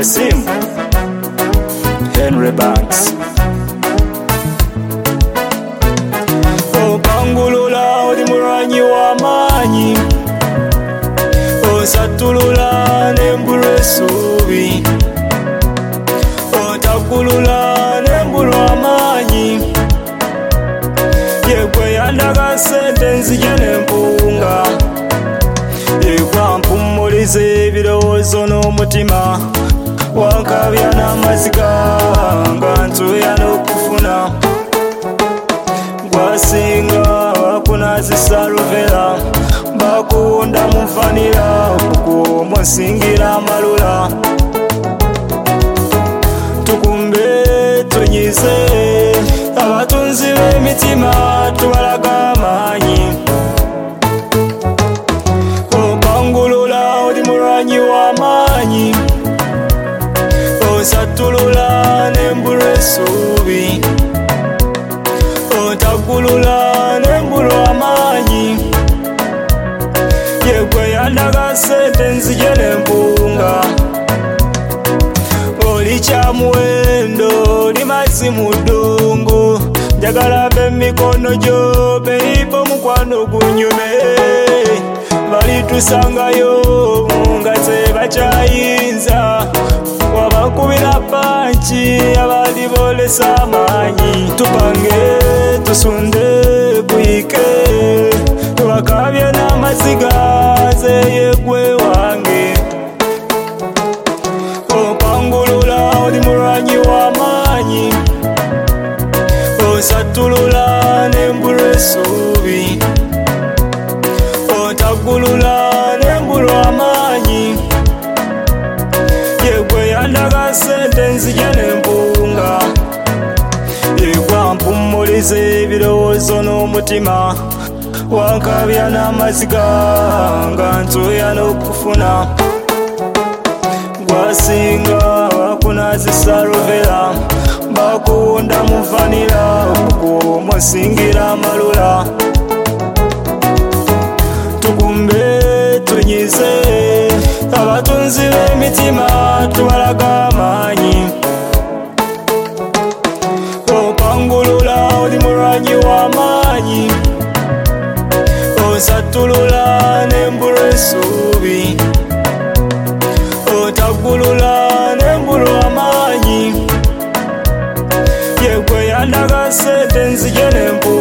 essimu Henry Banks. Okangulula oli mulwanyi w'amaanyi, osatulula n'embulwa essuubi, otakulula n'embulwa amaanyi, yegwe yandaga ssente nzije n'empunga, yegwe ampummuliza ebirowoozo n'omutima, wankabya n'amaziga nga ntuya n'okufuna, gwasinga bakunazisa luvera, bakuwunda mu vanira, okukuwoma osingira amalula, tukumbe tunyize abatunzi b'emitima tubalaga amaanyi. Okangulula oli mulwanyi w'amaanyi, osatulula n'embulwa essuubi, otakulula n'embulwa amaanyi, yegwe yandaga ssente nzije n'empunga, oli kyamuwendo oli mazzi mu ddungu, njagala b'emikono gyo beyipa omukwano gunyume, balitusangayo nga tebakyayinza, wabakubira panki abali bolesa amaanyi, tupange tusunde kuyike, tubakabye n'amaziga ze yegwe wange. Okangulula oli mulwanyi w'amaanyi, osatulula n'embulwa essuubi, otakulula n'embulwa amaanyi, yegwe yandaga ssente nzije n'empunga, yegwe ampummuliza ebirowoozo n'omutima, wankabya n'amaziga nga ntuya n'okufuna, gwasinga bakunazisa luvera, bakuwunda mu vanira, okukuwoma osingira amalula, tukumbe tunyize abatunzi b'emitima tubalaga amaanyi. Okangulula oli mulwanyi w'amaanyi, osatulula n'embulwa essuubi, otakulula n'embulwa amaanyi, yegwe yandaga ssente nzije n'empunga.